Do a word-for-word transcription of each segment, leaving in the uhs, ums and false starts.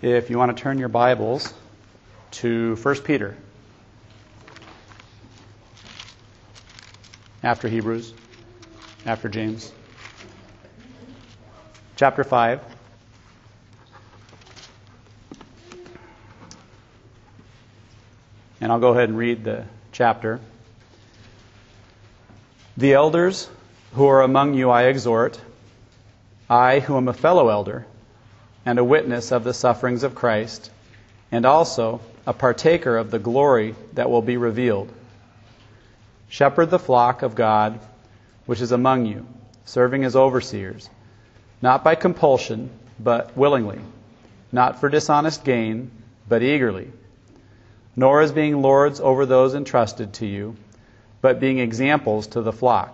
If you want to turn your Bibles to First Peter, after Hebrews, after James, chapter five. And I'll go ahead and read the chapter. The elders who are among you I exhort, I who am a fellow elder, and a witness of the sufferings of Christ, and also a partaker of the glory that will be revealed. Shepherd the flock of God which is among you, serving as overseers, not by compulsion, but willingly, not for dishonest gain, but eagerly, nor as being lords over those entrusted to you, but being examples to the flock.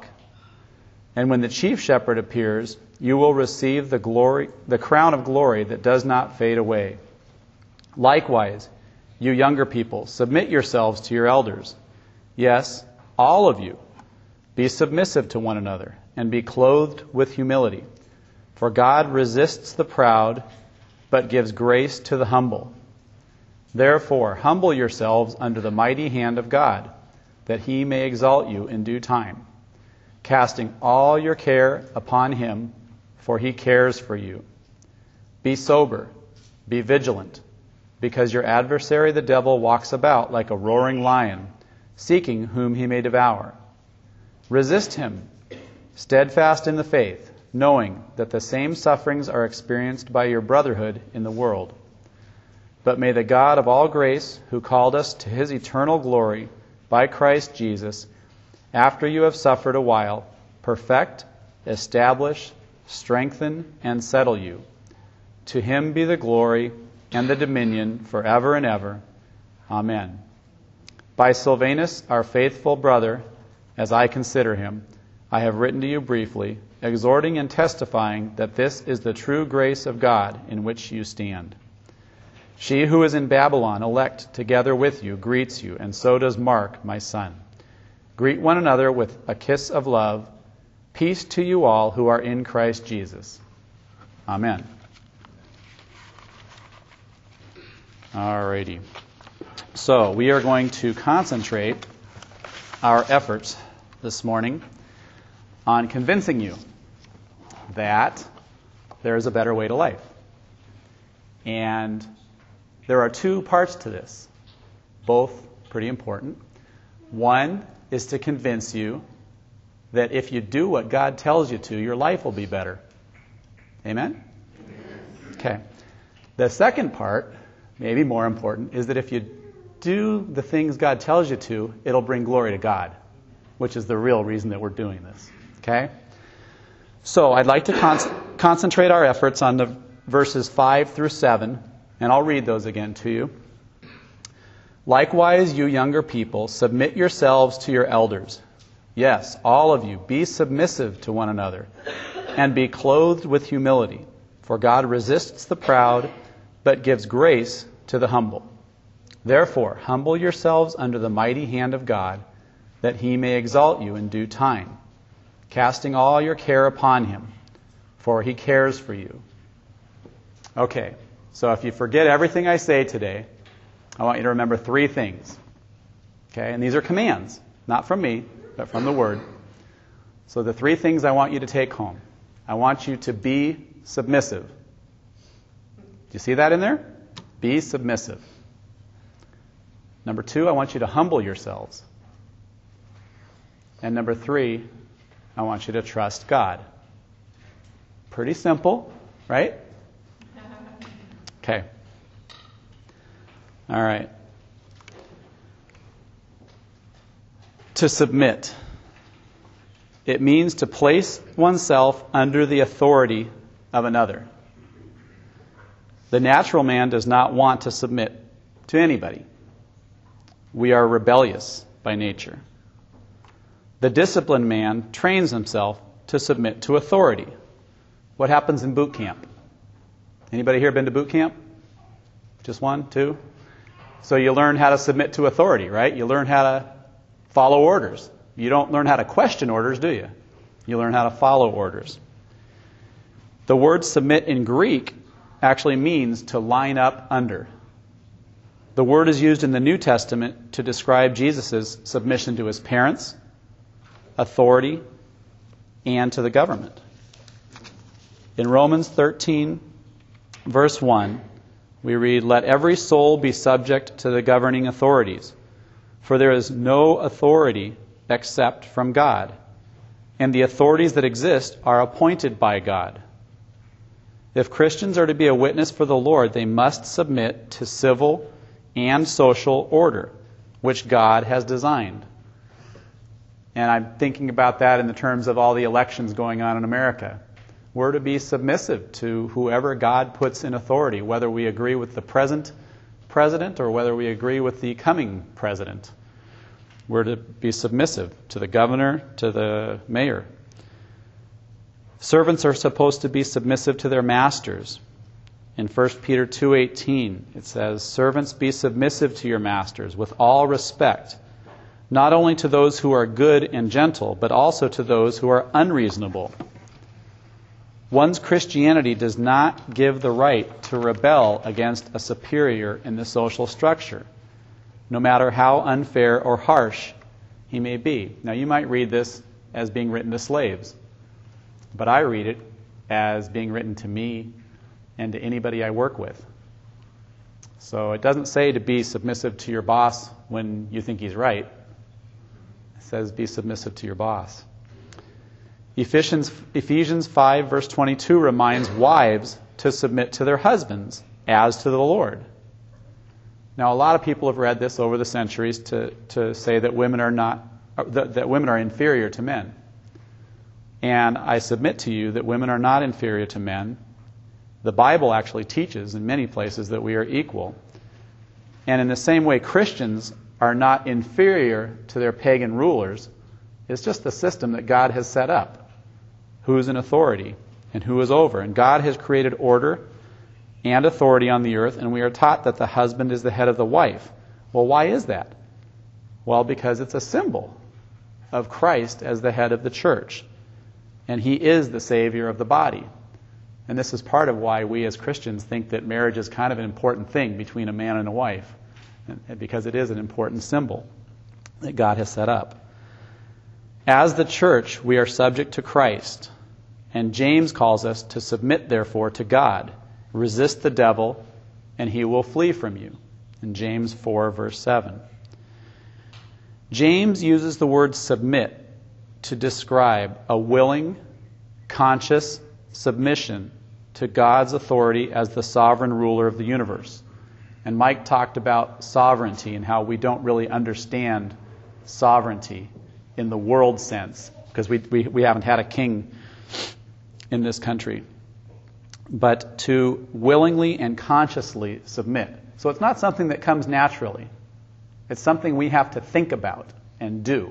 And when the chief shepherd appears, you will receive the glory, the crown of glory that does not fade away. Likewise, you younger people, submit yourselves to your elders. Yes, all of you, be submissive to one another, and be clothed with humility. For God resists the proud, but gives grace to the humble. Therefore, humble yourselves under the mighty hand of God, that he may exalt you in due time, casting all your care upon him, for he cares for you. Be sober, be vigilant, because your adversary the devil walks about like a roaring lion, seeking whom he may devour. Resist him, steadfast in the faith, knowing that the same sufferings are experienced by your brotherhood in the world. But may the God of all grace, who called us to his eternal glory by Christ Jesus, after you have suffered a while, perfect, establish, strengthen, and settle you. To him be the glory and the dominion forever and ever. Amen. By Silvanus, our faithful brother, as I consider him, I have written to you briefly, exhorting and testifying that this is the true grace of God in which you stand. She who is in Babylon, elect together with you, greets you, and so does Mark, my son. Greet one another with a kiss of love. Peace to you all who are in Christ Jesus. Amen. Alrighty. So we are going to concentrate our efforts this morning on convincing you that there is a better way to life. And there are two parts to this, both pretty important. One is to convince you that if you do what God tells you to, your life will be better. Amen? Okay. The second part, maybe more important, is that if you do the things God tells you to, it'll bring glory to God, which is the real reason that we're doing this. Okay? So I'd like to con- concentrate our efforts on the verses five through seven, and I'll read those again to you. Likewise, you younger people, submit yourselves to your elders. Yes, all of you, be submissive to one another, and be clothed with humility. For God resists the proud, but gives grace to the humble. Therefore, humble yourselves under the mighty hand of God, that he may exalt you in due time, casting all your care upon him, for he cares for you. Okay, so if you forget everything I say today, I want you to remember three things. Okay, and these are commands, not from me, but from the Word. So the three things I want you to take home. I want you to be submissive. Do you see that in there? Be submissive. Number two, I want you to humble yourselves. And number three, I want you to trust God. Pretty simple, right? Okay. All right. To submit. It means to place oneself under the authority of another. The natural man does not want to submit to anybody. We are rebellious by nature. The disciplined man trains himself to submit to authority. What happens in boot camp? Anybody here been to boot camp? Just one, two? So you learn how to submit to authority, right? You learn how to follow orders. You don't learn how to question orders, do you? You learn how to follow orders. The word submit in Greek actually means to line up under. The word is used in the New Testament to describe Jesus' submission to his parents, authority, and to the government. In Romans thirteen, verse one, we read, "Let every soul be subject to the governing authorities, for there is no authority except from God, and the authorities that exist are appointed by God." If Christians are to be a witness for the Lord, they must submit to civil and social order, which God has designed. And I'm thinking about that in the terms of all the elections going on in America. We're to be submissive to whoever God puts in authority, whether we agree with the present president or whether we agree with the coming president. We're to be submissive to the governor, to the mayor. Servants are supposed to be submissive to their masters. In First Peter two eighteen, it says, "Servants, be submissive to your masters with all respect, not only to those who are good and gentle, but also to those who are unreasonable." One's Christianity does not give the right to rebel against a superior in the social structure, no matter how unfair or harsh he may be. Now, you might read this as being written to slaves, but I read it as being written to me and to anybody I work with. So it doesn't say to be submissive to your boss when you think he's right. It says be submissive to your boss. Ephesians, Ephesians five, verse twenty-two reminds wives to submit to their husbands as to the Lord. Now, a lot of people have read this over the centuries to, to say that women are not that, that women are inferior to men. And I submit to you that women are not inferior to men. The Bible actually teaches in many places that we are equal. And in the same way, Christians are not inferior to their pagan rulers. It's just the system that God has set up. Who's in authority and who is over. And God has created order and authority on the earth, and we are taught that the husband is the head of the wife. Well, why is that? Well, because it's a symbol of Christ as the head of the church. And he is the Savior of the body. And this is part of why we as Christians think that marriage is kind of an important thing between a man and a wife, because it is an important symbol that God has set up. As the church, we are subject to Christ, and James calls us to submit, therefore, to God. Resist the devil, and he will flee from you. In James four, verse seven. James uses the word submit to describe a willing, conscious submission to God's authority as the sovereign ruler of the universe. And Mike talked about sovereignty and how we don't really understand sovereignty in the world sense, because we, we, we haven't had a king in this country. But to willingly and consciously submit. So it's not something that comes naturally. It's something we have to think about and do.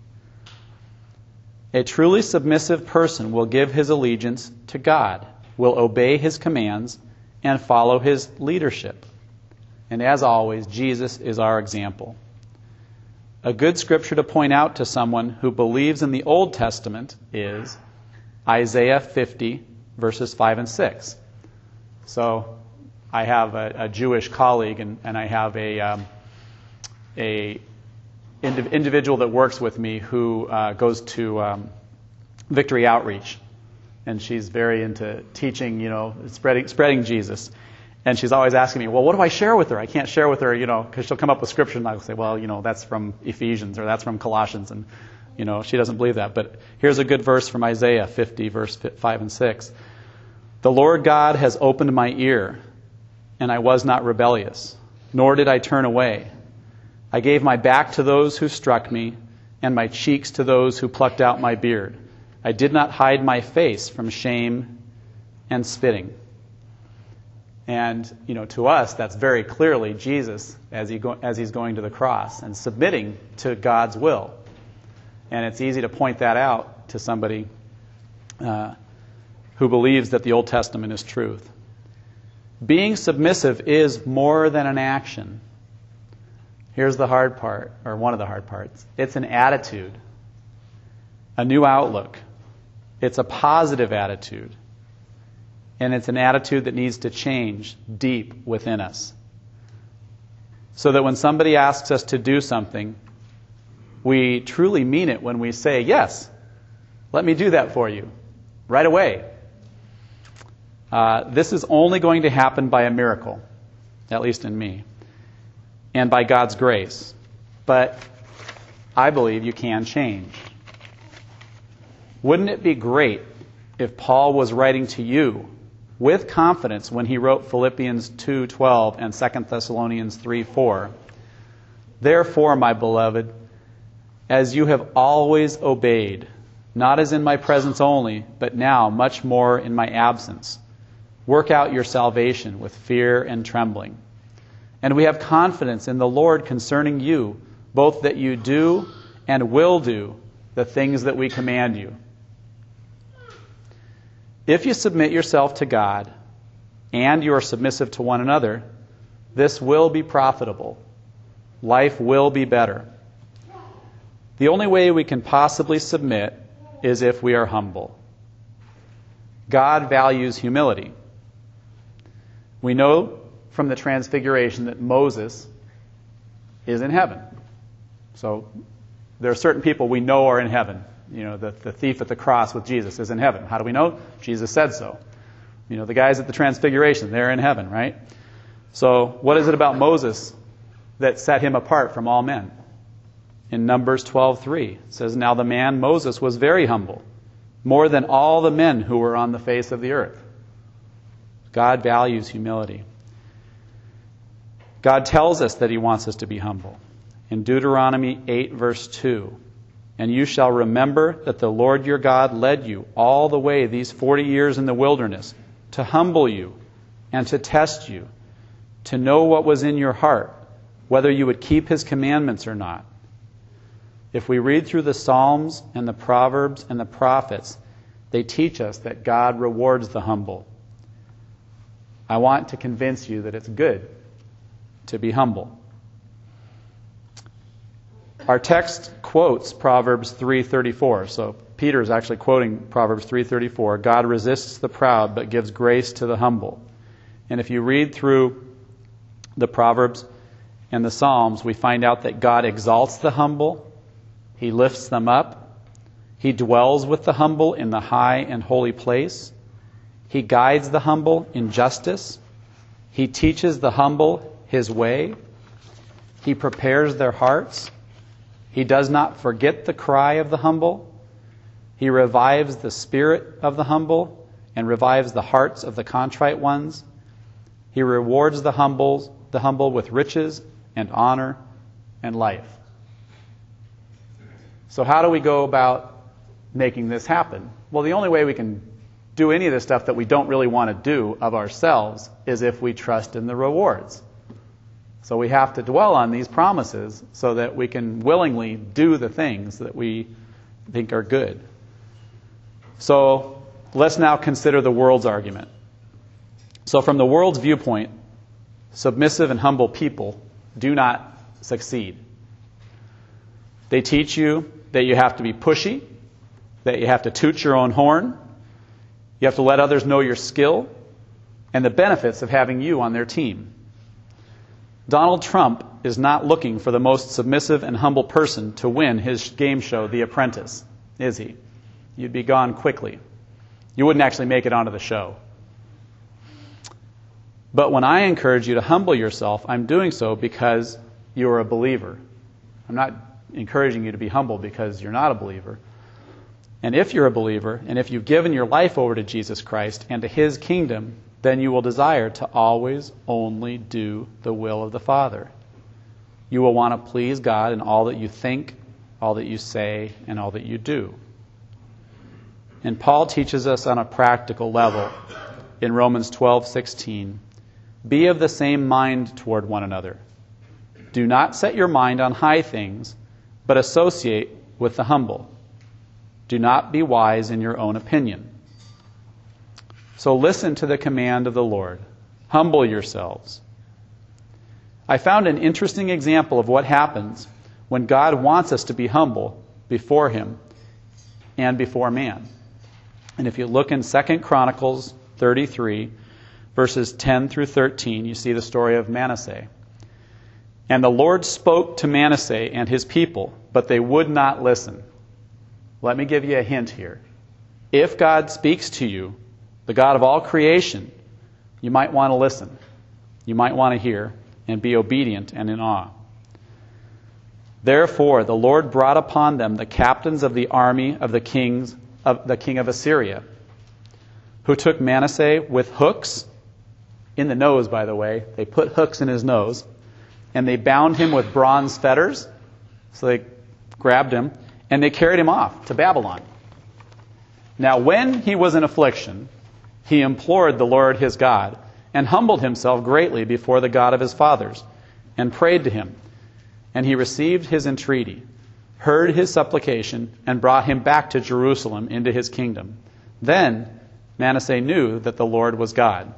A truly submissive person will give his allegiance to God, will obey his commands, and follow his leadership. And as always, Jesus is our example. A good scripture to point out to someone who believes in the Old Testament is Isaiah fifty, verses five and six. So I have a, a Jewish colleague, and, and I have a, um, a indiv- individual that works with me who uh, goes to um, Victory Outreach. And she's very into teaching, you know, spreading spreading Jesus. And she's always asking me, well, what do I share with her? I can't share with her, you know, because she'll come up with scripture and I'll say, well, you know, that's from Ephesians or that's from Colossians. And, you know, she doesn't believe that. But here's a good verse from Isaiah fifty, verse five and six. The Lord God has opened my ear, and I was not rebellious, nor did I turn away. I gave my back to those who struck me, and my cheeks to those who plucked out my beard. I did not hide my face from shame and spitting. And, you know, to us, that's very clearly Jesus as he go, as he's going to the cross and submitting to God's will. And it's easy to point that out to somebody uh, who believes that the Old Testament is truth. Being submissive is more than an action. Here's the hard part, or one of the hard parts. It's an attitude, a new outlook. It's a positive attitude. And it's an attitude that needs to change deep within us. So that when somebody asks us to do something, we truly mean it when we say, yes, let me do that for you, right away. Uh, this is only going to happen by a miracle, at least in me, and by God's grace. But I believe you can change. Wouldn't it be great if Paul was writing to you with confidence when he wrote Philippians two twelve and Second Thessalonians three four? Therefore, my beloved, as you have always obeyed, not as in my presence only, but now much more in my absence, work out your salvation with fear and trembling. And we have confidence in the Lord concerning you, both that you do and will do the things that we command you. If you submit yourself to God and you are submissive to one another, this will be profitable. Life will be better. The only way we can possibly submit is if we are humble. God values humility. We know from the Transfiguration that Moses is in heaven. So there are certain people we know are in heaven. You know, the, the thief at the cross with Jesus is in heaven. How do we know? Jesus said so. You know, the guys at the Transfiguration, they're in heaven, right? So what is it about Moses that set him apart from all men? In Numbers twelve three, it says, now the man Moses was very humble, more than all the men who were on the face of the earth. God values humility. God tells us that he wants us to be humble. In Deuteronomy eight, verse two, and you shall remember that the Lord your God led you all the way these forty years in the wilderness to humble you and to test you, to know what was in your heart, whether you would keep his commandments or not. If we read through the Psalms and the Proverbs and the prophets, they teach us that God rewards the humble. I want to convince you that it's good to be humble. Our text quotes Proverbs three thirty-four. So Peter is actually quoting Proverbs three thirty-four. God resists the proud but gives grace to the humble. And if you read through the Proverbs and the Psalms, we find out that God exalts the humble. He lifts them up. He dwells with the humble in the high and holy place. He guides the humble in justice. He teaches the humble his way. He prepares their hearts. He does not forget the cry of the humble. He revives the spirit of the humble and revives the hearts of the contrite ones. He rewards the humble, the humble with riches and honor and life. So how do we go about making this happen? Well, the only way we can do any of this stuff that we don't really want to do of ourselves is if we trust in the rewards. So we have to dwell on these promises so that we can willingly do the things that we think are good. So let's now consider the world's argument. So from the world's viewpoint, submissive and humble people do not succeed. They teach you that you have to be pushy, that you have to toot your own horn, you have to let others know your skill, and the benefits of having you on their team. Donald Trump is not looking for the most submissive and humble person to win his game show, The Apprentice, is he? You'd be gone quickly. You wouldn't actually make it onto the show. But when I encourage you to humble yourself, I'm doing so because you're a believer. I'm not encouraging you to be humble because you're not a believer. And if you're a believer, and if you've given your life over to Jesus Christ and to his kingdom, then you will desire to always only do the will of the Father. You will want to please God in all that you think, all that you say, and all that you do. And Paul teaches us on a practical level in Romans twelve sixteen, be of the same mind toward one another. Do not set your mind on high things, but associate with the humble. Do not be wise in your own opinion. So listen to the command of the Lord. Humble yourselves. I found an interesting example of what happens when God wants us to be humble before him and before man. And if you look in Second Chronicles thirty-three, verses ten through thirteen, you see the story of Manasseh. And the Lord spoke to Manasseh and his people, but they would not listen. Let me give you a hint here. If God speaks to you, the God of all creation, you might want to listen. You might want to hear and be obedient and in awe. Therefore, the Lord brought upon them the captains of the army of the kings of the king of Assyria, who took Manasseh with hooks in the nose, by the way. They put hooks in his nose, and they bound him with bronze fetters. So they grabbed him, and they carried him off to Babylon. Now, when he was in affliction, he implored the Lord his God, and humbled himself greatly before the God of his fathers, and prayed to him. And he received his entreaty, heard his supplication, and brought him back to Jerusalem into his kingdom. Then Manasseh knew that the Lord was God.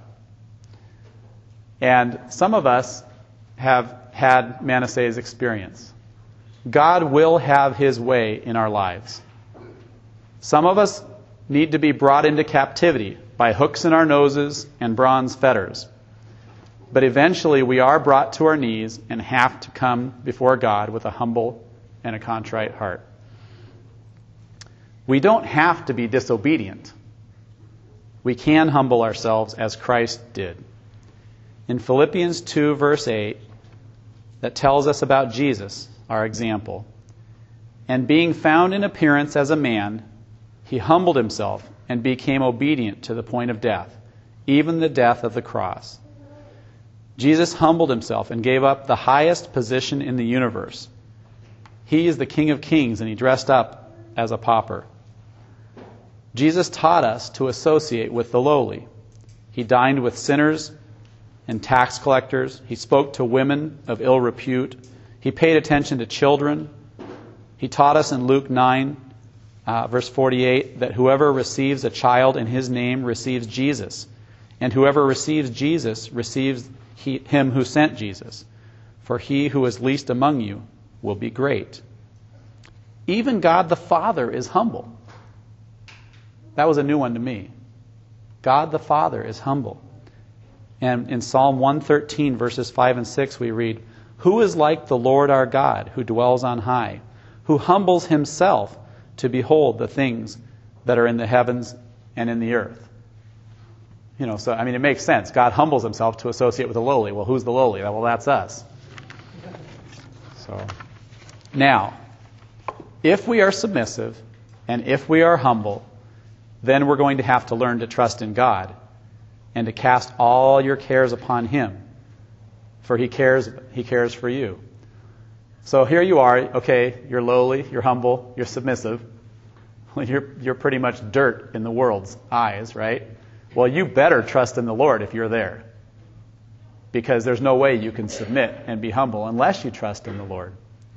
And some of us have had Manasseh's experience. God will have his way in our lives. Some of us need to be brought into captivity by hooks in our noses and bronze fetters. But eventually we are brought to our knees and have to come before God with a humble and a contrite heart. We don't have to be disobedient. We can humble ourselves as Christ did. In Philippians two, verse eight, that tells us about Jesus, our example. And being found in appearance as a man, he humbled himself and became obedient to the point of death, even the death of the cross. Jesus humbled himself and gave up the highest position in the universe. He is the King of Kings, and he dressed up as a pauper. Jesus taught us to associate with the lowly. He dined with sinners and tax collectors. He spoke to women of ill repute. He paid attention to children. He taught us in Luke nine, uh, verse forty-eight, that whoever receives a child in his name receives Jesus. And whoever receives Jesus receives he, him who sent Jesus. For he who is least among you will be great. Even God the Father is humble. That was a new one to me. God the Father is humble. And in Psalm one thirteen, verses five and six, we read, "Who is like the Lord our God, who dwells on high, who humbles himself to behold the things that are in the heavens and in the earth?" You know, so, I mean, it makes sense. God humbles himself to associate with the lowly. Well, who's the lowly? Well, that's us. So, now, if we are submissive and if we are humble, then we're going to have to learn to trust in God and to cast all your cares upon him, for he cares, he cares for you. So here you are, okay, you're lowly, you're humble, you're submissive. Well, you're, you're pretty much dirt in the world's eyes, right? Well, you better trust in the Lord if you're there, because there's no way you can submit and be humble unless you trust in the Lord.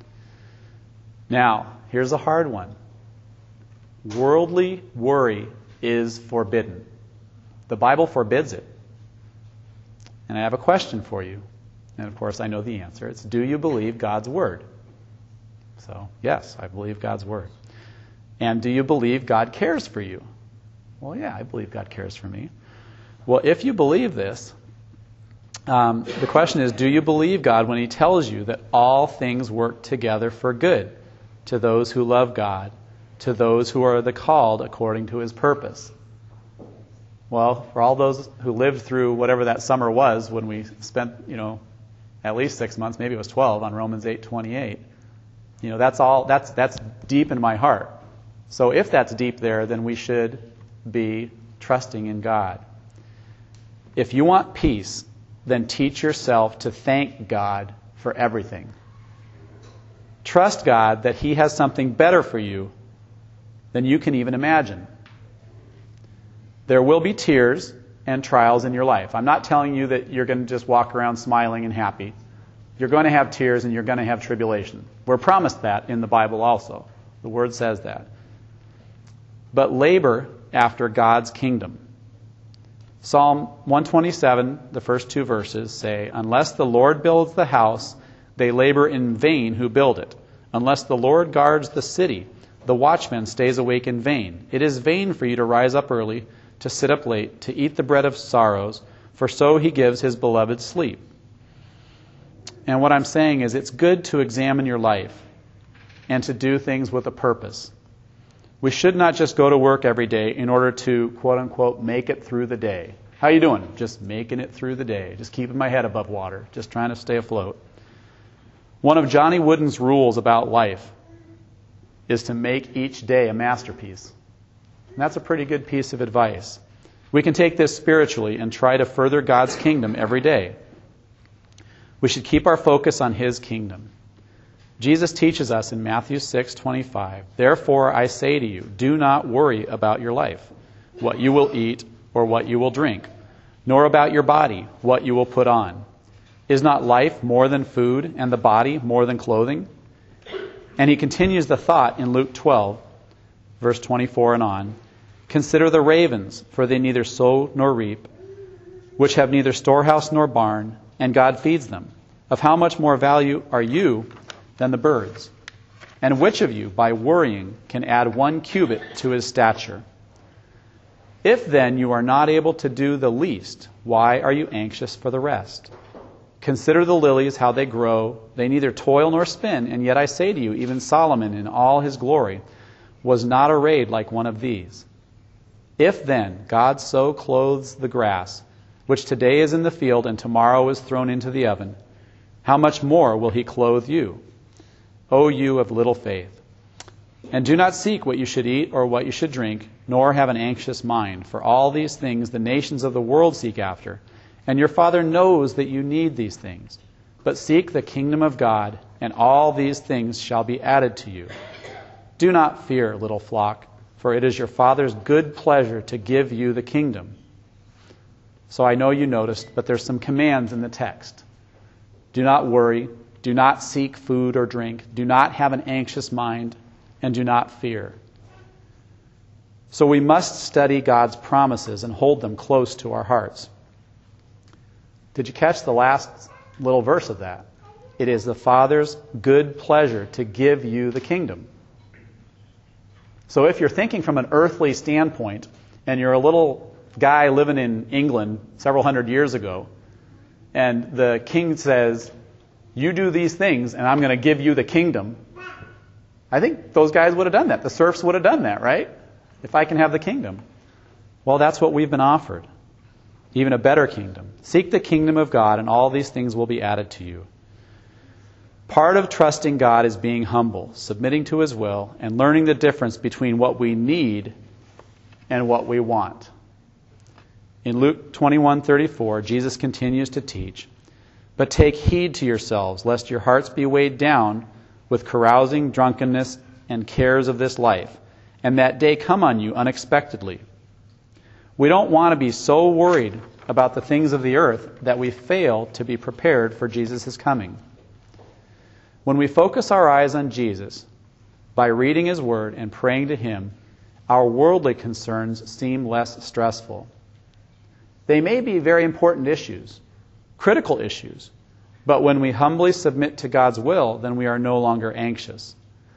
Now, here's a hard one. Worldly worry is forbidden. The Bible forbids it. And I have a question for you. And of course, I know the answer. It's, do you believe God's Word? So, yes, I believe God's Word. And do you believe God cares for you? Well, yeah, I believe God cares for me. Well, if you believe this, um, the question is, do you believe God when he tells you that all things work together for good to those who love God, to those who are the called according to his purpose? Well, for all those who lived through whatever that summer was when we spent, you know, at least six months, maybe it was twelve, on Romans eight twenty-eight, you know, that's all, that's, that's deep in my heart. So if that's deep there, then we should be trusting in God. If you want peace, then teach yourself to thank God for everything. Trust God that he has something better for you than you can even imagine. There will be tears and trials in your life. I'm not telling you that you're going to just walk around smiling and happy. You're going to have tears and you're going to have tribulation. We're promised that in the Bible also. The Word says that. But labor after God's kingdom. Psalm one twenty-seven, the first two verses say, "Unless the Lord builds the house, they labor in vain who build it. Unless the Lord guards the city, the watchman stays awake in vain. It is vain for you to rise up early, to sit up late, to eat the bread of sorrows, for so he gives his beloved sleep. And what I'm saying is it's good to examine your life and to do things with a purpose. We should not just go to work every day in order to, quote unquote, make it through the day. How you doing? Just making it through the day. Just keeping my head above water. Just trying to stay afloat. One of Johnny Wooden's rules about life is to make each day a masterpiece. And that's a pretty good piece of advice. We can take this spiritually and try to further God's kingdom every day. We should keep our focus on His kingdom. Jesus teaches us in Matthew six twenty-five, "Therefore I say to you, do not worry about your life, what you will eat or what you will drink, nor about your body, what you will put on. Is not life more than food, and the body more than clothing?" And he continues the thought in Luke twelve, verse twenty-four and on. "Consider the ravens, for they neither sow nor reap, which have neither storehouse nor barn, and God feeds them. Of how much more value are you than the birds? And which of you, by worrying, can add one cubit to his stature? If then you are not able to do the least, why are you anxious for the rest? Consider the lilies, how they grow. They neither toil nor spin, and yet I say to you, even Solomon in all his glory was not arrayed like one of these. If then God so clothes the grass, which today is in the field and tomorrow is thrown into the oven, how much more will he clothe you, O you of little faith? And do not seek what you should eat or what you should drink, nor have an anxious mind, for all these things the nations of the world seek after, and your Father knows that you need these things. But seek the kingdom of God, and all these things shall be added to you. Do not fear, little flock, for it is your Father's good pleasure to give you the kingdom." So I know you noticed, but there's some commands in the text. Do not worry, do not seek food or drink, do not have an anxious mind, and do not fear. So we must study God's promises and hold them close to our hearts. Did you catch the last little verse of that? It is the Father's good pleasure to give you the kingdom. So if you're thinking from an earthly standpoint, and you're a little guy living in England several hundred years ago, and the king says, "You do these things, and I'm going to give you the kingdom," I think those guys would have done that. The serfs would have done that, right? If I can have the kingdom. Well, that's what we've been offered. Even a better kingdom. Seek the kingdom of God, and all these things will be added to you. Part of trusting God is being humble, submitting to His will, and learning the difference between what we need and what we want. In Luke twenty-one thirty-four, Jesus continues to teach, "But take heed to yourselves, lest your hearts be weighed down with carousing, drunkenness, and cares of this life, and that day come on you unexpectedly." We don't want to be so worried about the things of the earth that we fail to be prepared for Jesus' coming. When we focus our eyes on Jesus, by reading His Word and praying to Him, our worldly concerns seem less stressful. They may be very important issues, critical issues, but when we humbly submit to God's will, then we are no longer anxious.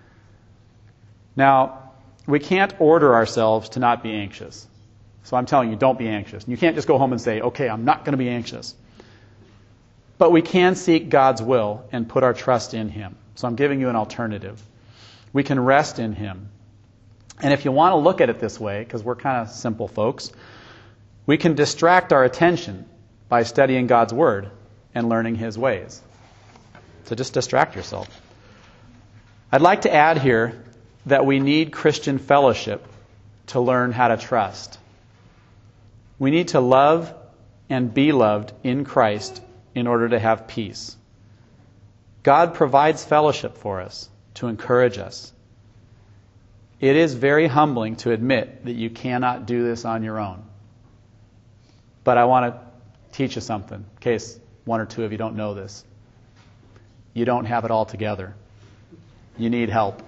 Now, we can't order ourselves to not be anxious. So I'm telling you, don't be anxious. You can't just go home and say, "Okay, I'm not going to be anxious." But we can seek God's will and put our trust in Him. So I'm giving you an alternative. We can rest in Him. And if you want to look at it this way, because we're kind of simple folks, we can distract our attention by studying God's Word and learning His ways. So just distract yourself. I'd like to add here that we need Christian fellowship to learn how to trust. We need to love and be loved in Christ in order to have peace. God provides fellowship for us to encourage us. It is very humbling to admit that you cannot do this on your own. But I want to teach you something, in case one or two of you don't know this. You don't have it all together. You need help.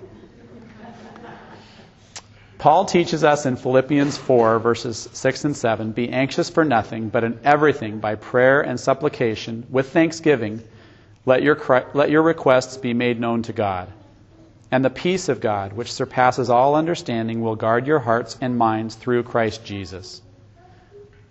Paul teaches us in Philippians four, verses six and seven, "Be anxious for nothing, but in everything by prayer and supplication, with thanksgiving, let your, let your requests be made known to God. And the peace of God, which surpasses all understanding, will guard your hearts and minds through Christ Jesus."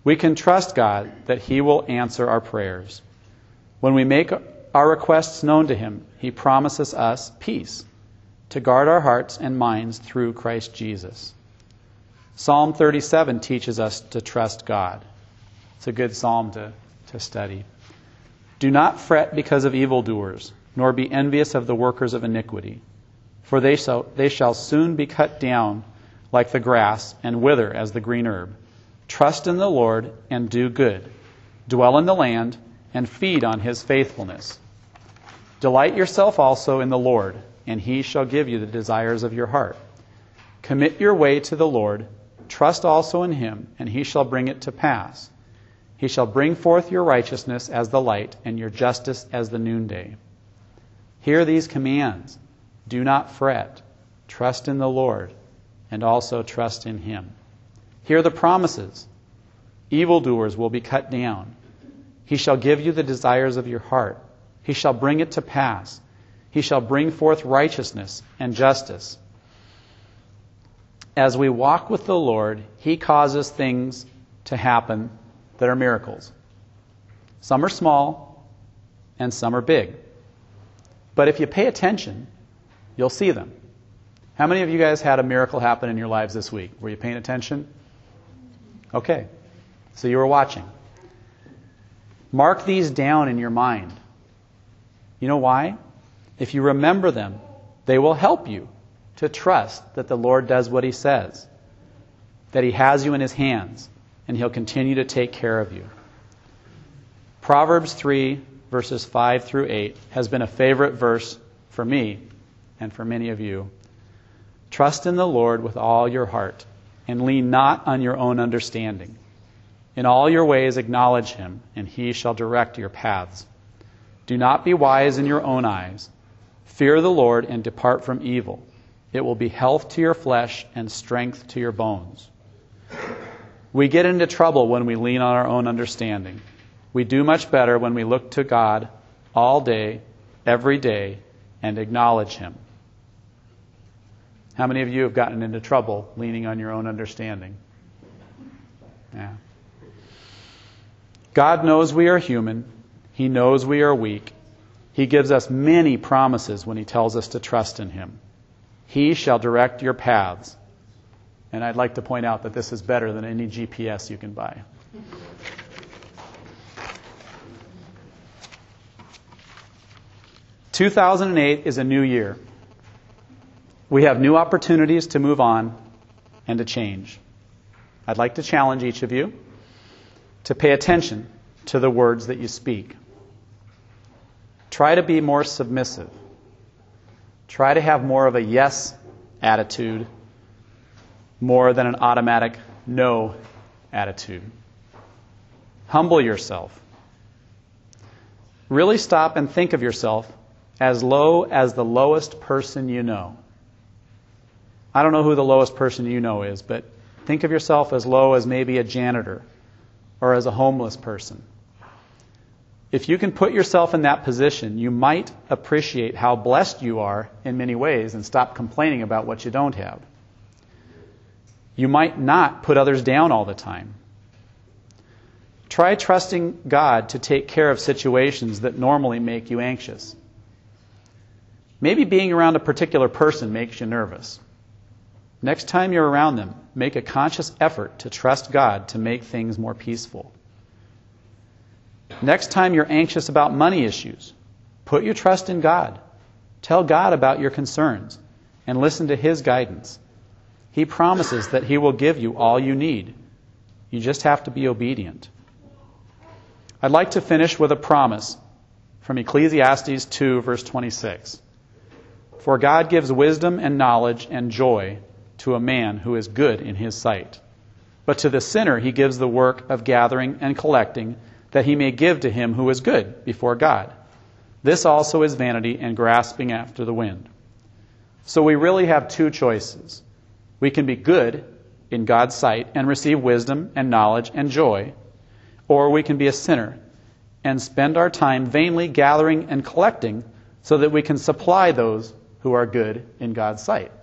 We can trust God that He will answer our prayers. When we make our requests known to Him, He promises us peace to guard our hearts and minds through Christ Jesus. Psalm thirty-seven teaches us to trust God. It's a good psalm to, to study. Do not fret because of evildoers, nor be envious of the workers of iniquity, for they shall, they shall soon be cut down like the grass and wither as the green herb. Trust in the Lord and do good. Dwell in the land and feed on His faithfulness. Delight yourself also in the Lord, and He shall give you the desires of your heart. Commit your way to the Lord. Trust also in Him, and He shall bring it to pass. He shall bring forth your righteousness as the light, and your justice as the noonday. Hear these commands. Do not fret. Trust in the Lord, and also trust in Him. Hear the promises. Evildoers will be cut down. He shall give you the desires of your heart. He shall bring it to pass. He shall bring forth righteousness and justice. As we walk with the Lord, He causes things to happen that are miracles. Some are small, and some are big. But if you pay attention, you'll see them. How many of you guys had a miracle happen in your lives this week? Were you paying attention? Okay, so you were watching. Mark these down in your mind. You know why? If you remember them, they will help you to trust that the Lord does what He says, that He has you in His hands, and He'll continue to take care of you. Proverbs three, verses five through eight, has been a favorite verse for me and for many of you. Trust in the Lord with all your heart, and lean not on your own understanding. In all your ways acknowledge Him, and He shall direct your paths. Do not be wise in your own eyes. Fear the Lord and depart from evil. It will be health to your flesh and strength to your bones. We get into trouble when we lean on our own understanding. We do much better when we look to God all day, every day, and acknowledge Him. How many of you have gotten into trouble leaning on your own understanding? Yeah. God knows we are human. He knows we are weak. He gives us many promises when He tells us to trust in Him. He shall direct your paths. And I'd like to point out that this is better than any G P S you can buy. two thousand eight is a new year. We have new opportunities to move on and to change. I'd like to challenge each of you to pay attention to the words that you speak. Try to be more submissive. Try to have more of a yes attitude more than an automatic no attitude. Humble yourself. Really stop and think of yourself as low as the lowest person you know. I don't know who the lowest person you know is, but think of yourself as low as maybe a janitor or as a homeless person. If you can put yourself in that position, you might appreciate how blessed you are in many ways and stop complaining about what you don't have. You might not put others down all the time. Try trusting God to take care of situations that normally make you anxious. Maybe being around a particular person makes you nervous. Next time you're around them, make a conscious effort to trust God to make things more peaceful. Next time you're anxious about money issues, put your trust in God. Tell God about your concerns and listen to His guidance. He promises that He will give you all you need. You just have to be obedient. I'd like to finish with a promise from Ecclesiastes two, verse twenty-six. For God gives wisdom and knowledge and joy to a man who is good in His sight. But to the sinner He gives the work of gathering and collecting, that he may give to him who is good before God. This also is vanity and grasping after the wind. So we really have two choices. We can be good in God's sight and receive wisdom and knowledge and joy, or we can be a sinner and spend our time vainly gathering and collecting so that we can supply those who are good in God's sight.